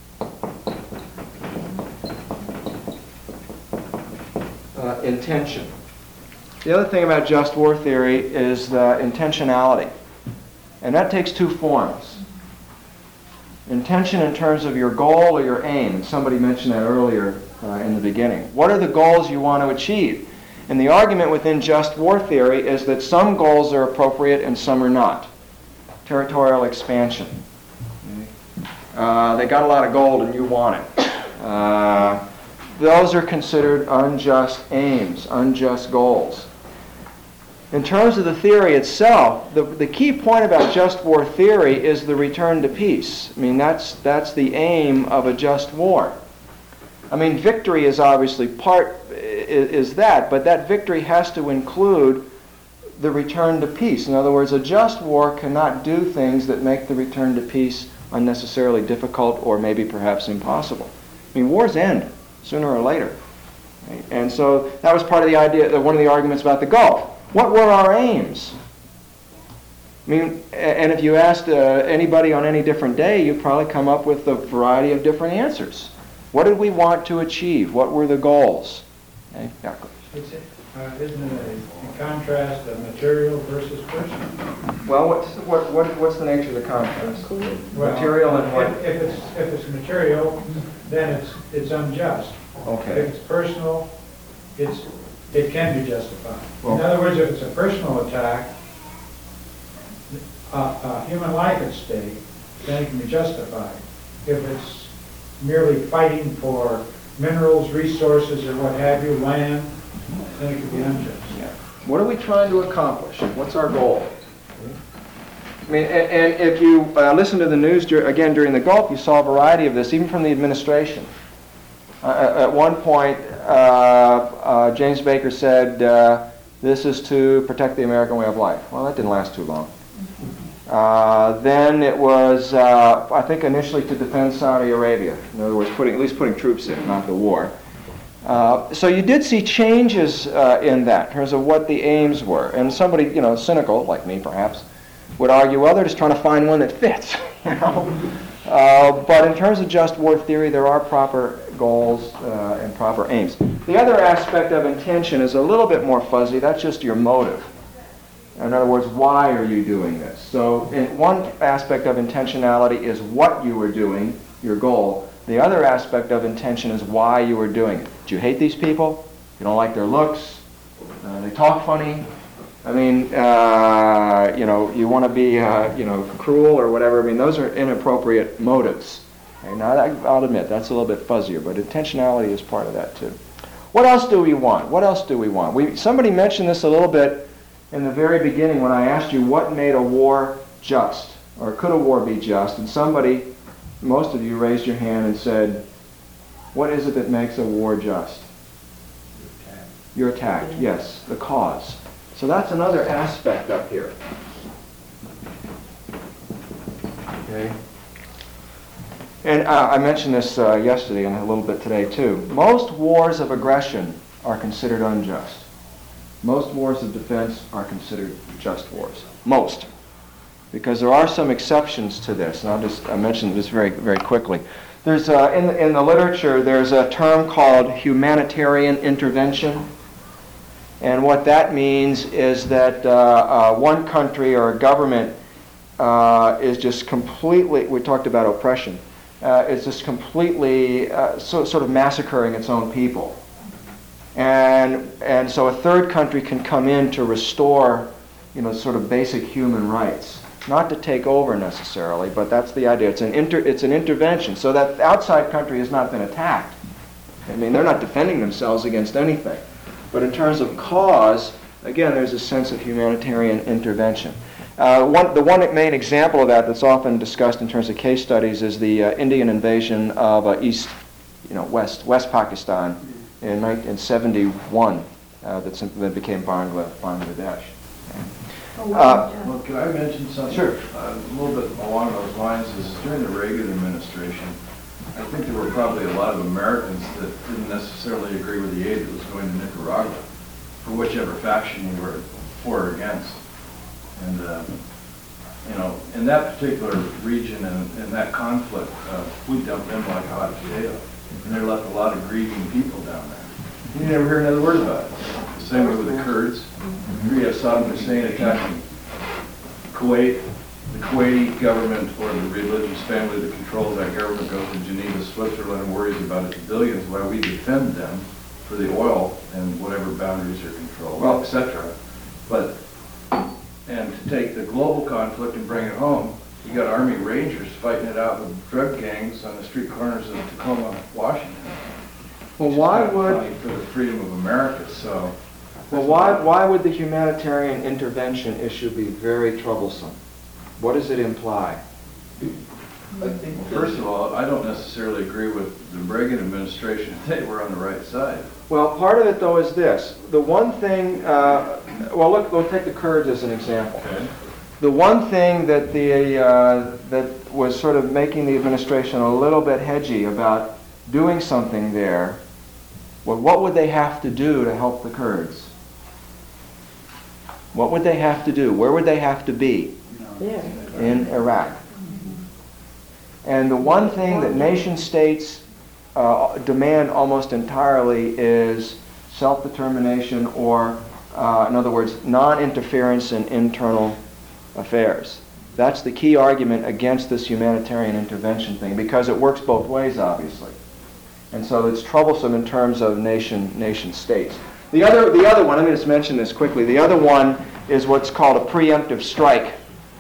Uh, intention. The other thing about just war theory is the intentionality. And that takes two forms. Intention in terms of your goal or your aim. And somebody mentioned that earlier uh, in the beginning. What are the goals you want to achieve? And the argument within just war theory is that some goals are appropriate and some are not. Territorial expansion. Uh, they got a lot of gold and you want it. Uh, those are considered unjust aims, unjust goals. In terms of the theory itself, the, the key point about just war theory is the return to peace. I mean, that's, that's the aim of a just war. I mean, victory is obviously part, is, is that, but that victory has to include the return to peace. In other words, a just war cannot do things that make the return to peace unnecessarily difficult or maybe perhaps impossible. I mean, wars end sooner or later. Right? And so that was part of the idea, one of the arguments about the Gulf. What were our aims? I mean, and if you asked uh, anybody on any different day, you'd probably come up with a variety of different answers. What did we want to achieve? What were the goals? Okay? Yeah. It's, uh, isn't it a, in contrast of material versus personal? Well, what's, what, what, what's the nature of the contrast? Well, Material and what? If, if it's if it's material, then it's it's unjust. Okay. If it's personal, it's it can be justified. Well, in other words, if it's a personal attack, uh, uh, human life at stake, then it can be justified. If it's merely fighting for minerals, resources, or what have you, land, then it could be unjust. Yeah. What are we trying to accomplish? What's our goal? I mean, and, and if you uh, listen to the news dur- again during the Gulf, you saw a variety of this, even from the administration. Uh, at one point, uh, uh, James Baker said, uh, this is to protect the American way of life. Well, that didn't last too long. Uh, then it was, uh, I think, initially to defend Saudi Arabia. In other words, putting, at least putting troops in, not the war. Uh, so you did see changes uh, in that, in terms of what the aims were. And somebody, you know, cynical, like me perhaps, would argue, well, they're just trying to find one that fits, you know. Uh, but in terms of just war theory, there are proper goals uh, and proper aims. The other aspect of intention is a little bit more fuzzy. That's just your motive. In other words, why are you doing this? So in one aspect of intentionality is what you are doing, your goal. The other aspect of intention is why you are doing it. Do you hate these people? You don't like their looks? Uh, they talk funny? I mean, uh, you know, you want to be, uh, you know, cruel or whatever. I mean, those are inappropriate motives. Okay, now, that, I'll admit, that's a little bit fuzzier, but intentionality is part of that, too. What else do we want? What else do we want? We, somebody mentioned this a little bit in the very beginning when I asked you what made a war just, or could a war be just, and somebody, most of you, raised your hand and said, what is it that makes a war just? You're attacked, yes, the cause. So that's another aspect up here. Okay. And uh, I mentioned this uh, yesterday and a little bit today too. Most wars of aggression are considered unjust. Most wars of defense are considered just wars. Most. Because there are some exceptions to this, and I'll just I mention this very, very quickly. There's uh, in, the, in the literature, there's a term called humanitarian intervention. And what that means is that uh, uh, one country or a government uh, is just completely, we talked about oppression, uh, is just completely uh, so, sort of massacring its own people. And, and so a third country can come in to restore, you know, sort of basic human rights. not to take over necessarily, but that's the idea. It's an inter, it's an intervention, so that the outside country has not been attacked. I mean, they're not defending themselves against anything. But in terms of cause, again, there's a sense of humanitarian intervention. Uh, one, the one main example of that that's often discussed in terms of case studies is the uh, Indian invasion of uh, East, you know, West West Pakistan in nineteen seventy-one. Uh, that simply then became Bangla, Bangladesh. Uh, Well, can I mention something? Sure. Uh, a little bit along those lines is during the Reagan administration, I think there were probably a lot of Americans that didn't necessarily agree with the aid that was going to Nicaragua, for whichever faction you were for or against. And, uh, you know, in that particular region and in that conflict, uh, we dumped them like a hot potato. And they left a lot of grieving people down there. You never hear another word about it. The same way with the Kurds. Here you have Saddam Hussein attacking Kuwait. The Kuwaiti government or the religious family that controls that government goes to Geneva, Switzerland, and worries about its billions while we defend them for the oil and whatever boundaries are controlled, well, et cetera. But, and to take the global conflict and bring it home, you got Army Rangers fighting it out with drug gangs on the street corners of Tacoma, Washington. Well, why Just would fighting for the freedom of America? So, well, why why would the humanitarian intervention issue be very troublesome? What does it imply? I think, well, first of all, I don't necessarily agree with the Reagan administration. They were on the right side. Well, part of it though is this: the one thing. Uh, well, look, we'll take the Kurds as an example. Okay. The one thing that the uh, that was sort of making the administration a little bit hedgy about doing something there, well, what would they have to do to help the Kurds? What would they have to do? Where would they have to be? Yeah. In Iraq. And the one thing that nation states uh, demand almost entirely is self-determination, or, uh, in other words, non-interference in internal affairs. That's the key argument against this humanitarian intervention thing, because it works both ways, obviously. And so it's troublesome in terms of nation nation states. The other, the other one, let me just mention this quickly, the other one is what's called a preemptive strike,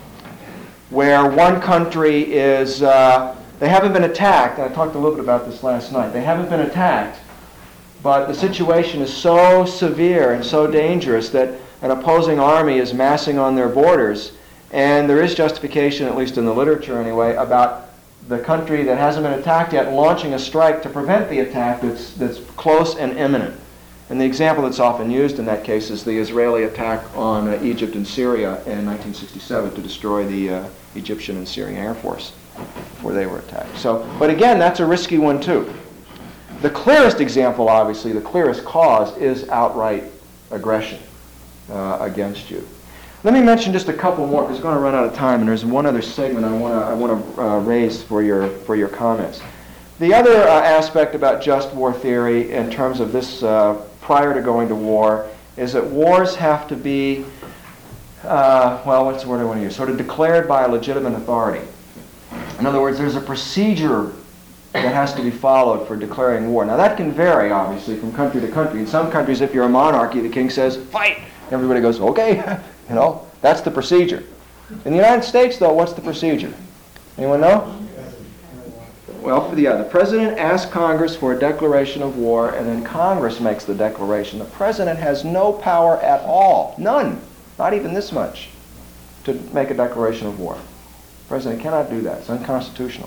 where one country is, uh, they haven't been attacked. I talked a little bit about this last night. They haven't been attacked, but the situation is so severe and so dangerous that an opposing army is massing on their borders, and there is justification, at least in the literature anyway, about the country that hasn't been attacked yet launching a strike to prevent the attack that's, that's close and imminent. And the example that's often used in that case is the Israeli attack on uh, Egypt and Syria in nineteen sixty-seven to destroy the uh, Egyptian and Syrian Air Force before they were attacked. So, but again, that's a risky one too. The clearest example, obviously, the clearest cause is outright aggression uh, against you. Let me mention just a couple more, because we're going to run out of time, and there's one other segment I want to I want to uh, raise for your for your comments. The other uh, aspect about just war theory in terms of this uh, prior to going to war is that wars have to be, uh, well, what's the word I want to use, sort of declared by a legitimate authority. In other words, there's a procedure that has to be followed for declaring war. Now that can vary, obviously, from country to country. In some countries, if you're a monarchy, the king says, fight! Everybody goes, okay, you know, that's the procedure. In the United States, though, what's the procedure? Anyone know? Well, for the, yeah, the president asks Congress for a declaration of war, and then Congress makes the declaration. The president has no power at all, none, not even this much, to make a declaration of war. The president cannot do that. It's unconstitutional.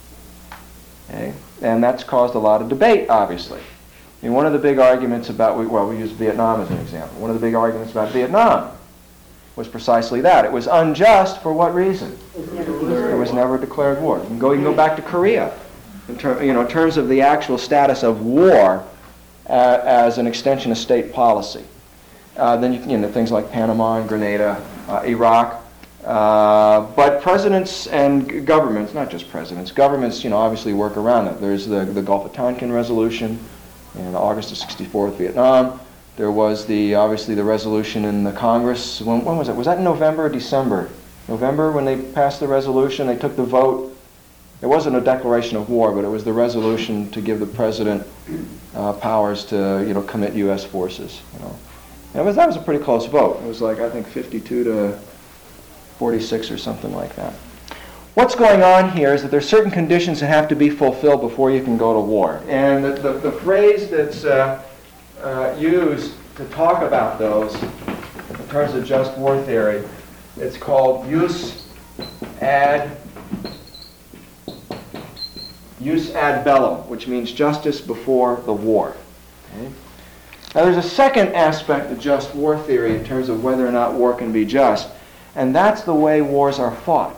Okay? And that's caused a lot of debate, obviously. I mean, one of the big arguments about, well, we use Vietnam as an example. One of the big arguments about Vietnam was precisely that. It was unjust for what reason? It was never declared war. You can go, you can go back to Korea. In ter- you know, in terms of the actual status of war uh, as an extension of state policy. Uh, then you, you know, things like Panama and Grenada, uh, Iraq. Uh, but presidents and governments, not just presidents, governments, you know, obviously work around it. There's the, the Gulf of Tonkin resolution in August of sixty-four with Vietnam. There was the, obviously, the resolution in the Congress. When, when was it? Was that in November or December? November, when they passed the resolution, they took the vote. It wasn't a declaration of war, but it was the resolution to give the president uh, powers to, you know, commit U S forces. You know, and it was, that was a pretty close vote. It was like, I think, fifty-two to forty-six or something like that. What's going on here is that there's certain conditions that have to be fulfilled before you can go to war. And the, the, the phrase that's uh, uh, used to talk about those in terms of just war theory, it's called jus ad jus ad bellum, which means justice before the war. Okay? Now there's a second aspect of just war theory in terms of whether or not war can be just, and that's the way wars are fought.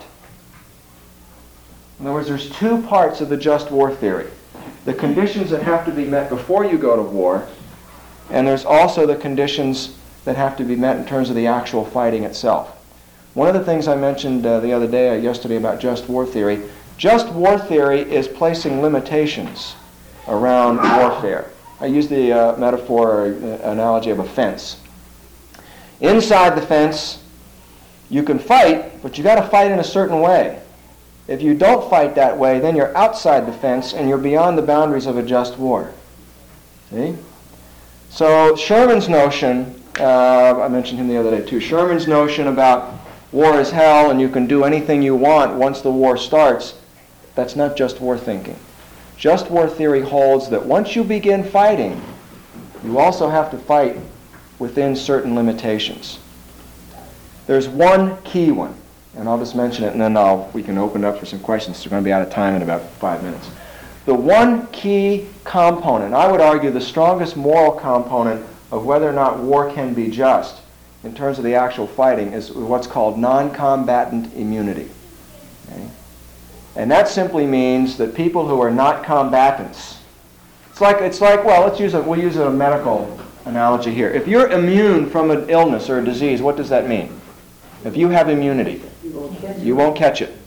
In other words, there's two parts of the just war theory. The conditions that have to be met before you go to war, and there's also the conditions that have to be met in terms of the actual fighting itself. One of the things I mentioned uh, the other day, uh, yesterday, about just war theory, just war theory is placing limitations around warfare. I use the uh, metaphor or uh, analogy of a fence. Inside the fence, you can fight, but you got to fight in a certain way. If you don't fight that way, then you're outside the fence and you're beyond the boundaries of a just war. See? So Sherman's notion, uh, I mentioned him the other day too, Sherman's notion about war is hell and you can do anything you want once the war starts, that's not just war thinking. Just war theory holds that once you begin fighting, you also have to fight within certain limitations. There's one key one, and I'll just mention it and then I'll, we can open it up for some questions. We're going to be out of time in about five minutes. The one key component, I would argue the strongest moral component of whether or not war can be just in terms of the actual fighting, is what's called non-combatant immunity. Okay? And that simply means that people who are not combatants, it's like, it's like well, let's use a, we'll use a medical analogy here. If you're immune from an illness or a disease, what does that mean? If you have immunity, you won't catch it.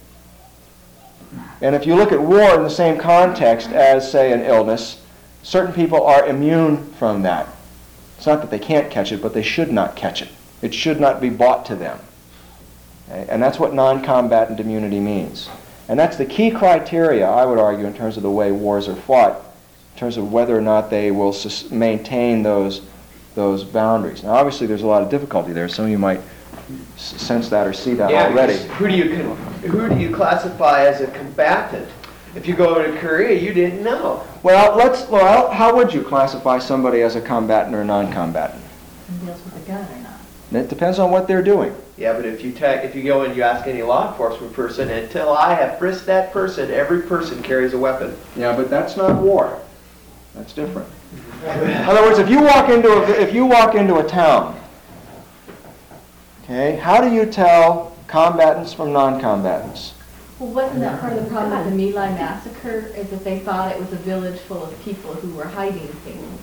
And if you look at war in the same context as, say, an illness, certain people are immune from that. It's not that they can't catch it, but they should not catch it. It should not be brought to them. Okay? And that's what non-combatant immunity means. And that's the key criteria, I would argue, in terms of the way wars are fought, in terms of whether or not they will sus- maintain those, those boundaries. Now, obviously, there's a lot of difficulty there. Some of you might s- sense that or see that Yeah, already. because Who do you con- who do you classify as a combatant? If you go to Korea, you didn't know. Well, let's. Well, how would you classify somebody as a combatant or a non-combatant? And deals with a gun or not. It depends on what they're doing. Yeah, but if you ta- if you go and you ask any law enforcement person, until I have frisked that person, every person carries a weapon. Yeah, but that's not war. That's different. In other words, if you walk into a, if you walk into a town, okay, how do you tell combatants from non-combatants? Well, wasn't that part of the problem with the My Lai massacre, is that they thought it was a village full of people who were hiding things?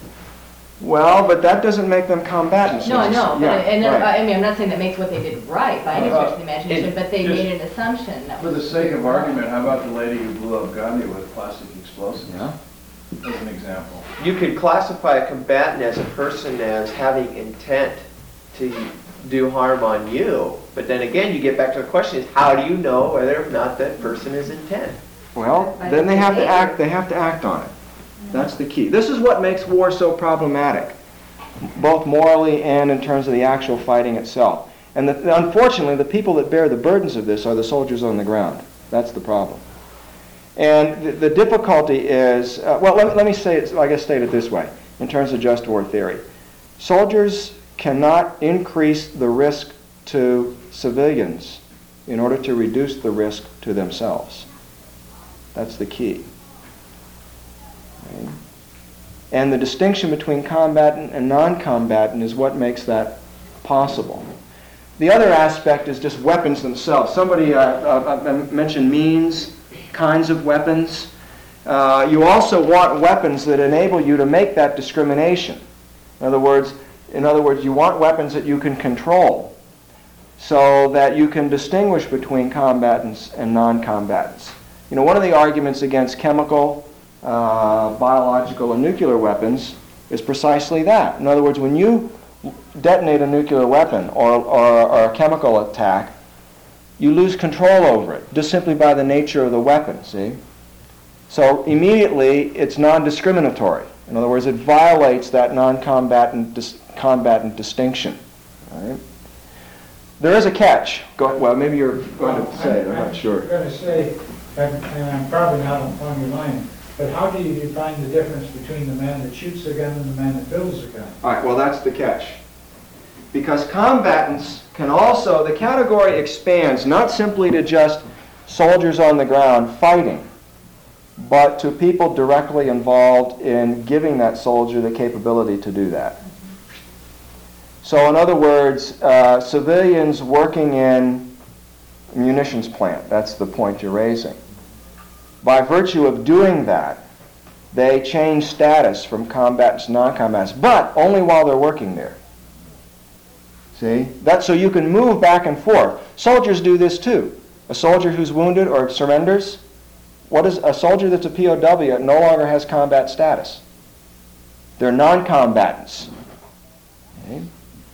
Well, but that doesn't make them combatants. No, I know, but, Yeah, and, uh, right. I mean, I'm not saying that makes what they did right by any stretch of the imagination, it- but they just- made an assumption that For was... the sake of argument, how about the lady who blew up Gandhi with plastic explosives? Yeah. As an example. You could classify a combatant as a person as having intent to do harm on you. But then again, you get back to the question is, how do you know whether or not that person is intent? Well, then they have to act. They have to act on it. That's the key. This is what makes war so problematic, both morally and in terms of the actual fighting itself. And the, unfortunately, the people that bear the burdens of this are the soldiers on the ground. That's the problem. And the, the difficulty is, uh, well, let, let me say it, I guess state it this way, in terms of just war theory. Soldiers cannot increase the risk to civilians in order to reduce the risk to themselves. That's the key. Okay? And the distinction between combatant and non-combatant is what makes that possible. The other aspect is just weapons themselves. Somebody uh, uh, mentioned means, kinds of weapons. Uh, you also want weapons that enable you to make that discrimination. In other words, in other words, you want weapons that you can control so that you can distinguish between combatants and non-combatants. You know, one of the arguments against chemical, uh, biological, and nuclear weapons is precisely that. In other words, when you detonate a nuclear weapon or, or, or a chemical attack, you lose control over it, just simply by the nature of the weapon, see? So immediately, it's non-discriminatory. In other words, it violates that non-combatant dis- combatant distinction. Right? There is a catch. Go, well, maybe you're going to say it, I'm not sure. I'm going to say, and and I'm probably not on your line, but how do you define the difference between the man that shoots the gun and the man that builds the gun? All right, well, that's the catch. Because combatants can also, the category expands not simply to just soldiers on the ground fighting, but to people directly involved in giving that soldier the capability to do that. So in other words, uh, civilians working in a munitions plant, that's the point you're raising. By virtue of doing that, they change status from combatants to non-combatants, but only while they're working there. See? That's so you can move back and forth. Soldiers do this too. A soldier who's wounded or surrenders, what is a soldier that's a P O W no longer has combat status. They're non-combatants. Okay?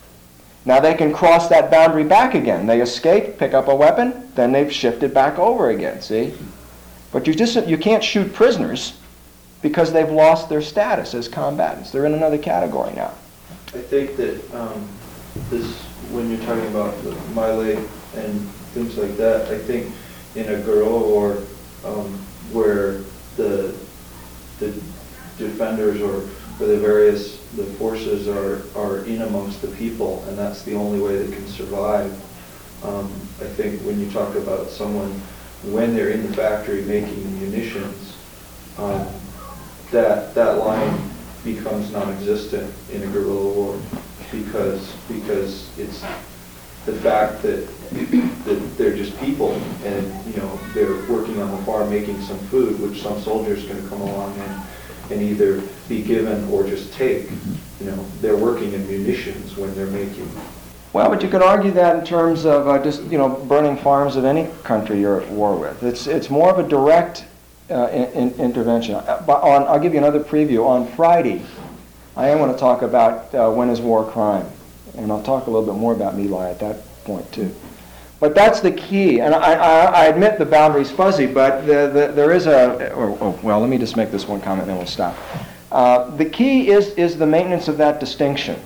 Now they can cross that boundary back again. They escape, pick up a weapon, then they've shifted back over again, see? But you just you can't shoot prisoners because they've lost their status as combatants. They're in another category now. I think that um, this, when you're talking about the melee and things like that, I think in a guerrilla war um, where the the defenders or, or the various the forces are, are in amongst the people, and that's the only way they can survive. Um, I think when you talk about someone when they're in the factory making munitions, um, that that line becomes non-existent in a guerrilla war because because it's the fact that that they're just people, and you know they're working on the farm making some food, which some soldier's going to come along and and either be given or just take. You know, they're working in munitions when they're making. Well, but you can argue that in terms of uh, just you know burning farms of any country you're at war with. It's it's more of a direct uh, in, in intervention. Uh, but on, I'll give you another preview. On Friday, I am going to talk about uh, when is war a crime, and I'll talk a little bit more about My Lai at that point too. But that's the key, and I, I, I admit the boundary's fuzzy, but the, the, there is a. Or, oh, well, let me just make this one comment, then we'll stop. Uh, the key is is the maintenance of that distinction.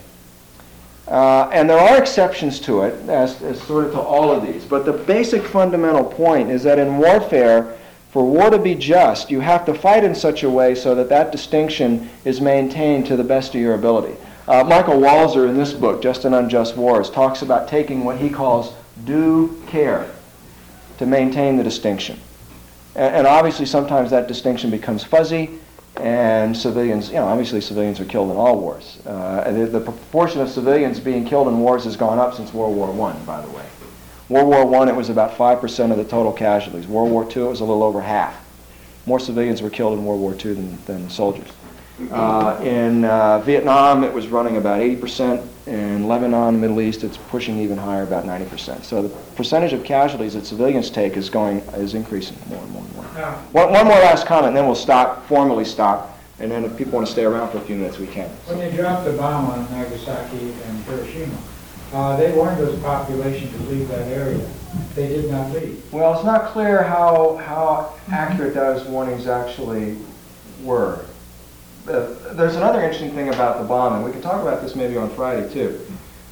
Uh, and there are exceptions to it, as, as sort of to all of these. But the basic fundamental point is that in warfare, for war to be just, you have to fight in such a way so that that distinction is maintained to the best of your ability. Uh, Michael Walzer, in this book, Just and Unjust Wars, talks about taking what he calls due care to maintain the distinction. And, and obviously, sometimes that distinction becomes fuzzy. And civilians, you know, obviously civilians are killed in all wars. Uh, and the, the proportion of civilians being killed in wars has gone up since World War One, by the way. World War One, it was about five percent of the total casualties. World War Two, it was a little over half. More civilians were killed in World War Two than, than soldiers. Uh, in uh, Vietnam, it was running about eighty percent. In Lebanon, Middle East, it's pushing even higher, about ninety percent. So the percentage of casualties that civilians take is going is increasing more and more and more. Now, One, one more last comment, and then we'll stop, formally stop, and then if people want to stay around for a few minutes, we can. when they dropped the bomb on Nagasaki and Hiroshima, uh, they warned the population to leave that area. They did not leave. Well, it's not clear how how accurate those warnings actually were. Uh, there's another interesting thing about the bomb, and we can talk about this maybe on Friday too.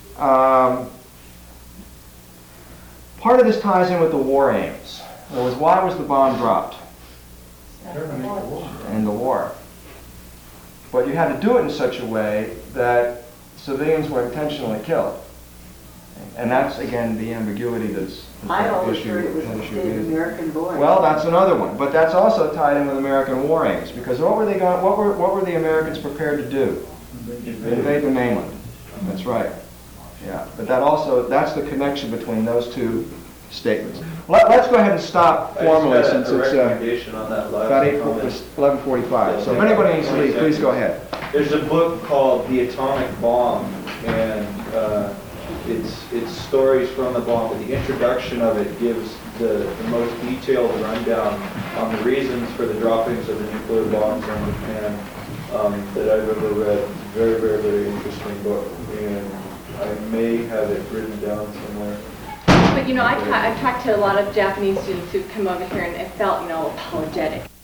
Um, part of this ties in with the war aims. In other words, why was the bomb dropped? Terminate the war. In the war. But you had to do it in such a way that civilians were intentionally killed. And that's, again, the ambiguity that's... that's I that always issue- heard it was that to issue save is. American boys. Well, that's another one. But that's also tied in with American war aims. Because what were they going, what were what were the Americans prepared to do? Invade the mainland. That's right. Yeah. But that also, that's the connection between those two statements. Let, let's go ahead and stop formally since it's uh, recommendation on that last about eight, comment. eleven forty-five. So if anybody needs to leave, please go ahead. There's a book called The Atomic Bomb, and uh, it's it's stories from the bomb. But the introduction of it gives the, the most detailed rundown on the reasons for the droppings of the nuclear bombs on Japan um, that I've ever read. Very, very, very interesting book, and I may have it written down somewhere. But you know, I've, ta- I've talked to a lot of Japanese students who've come over here and have felt, you know, apologetic.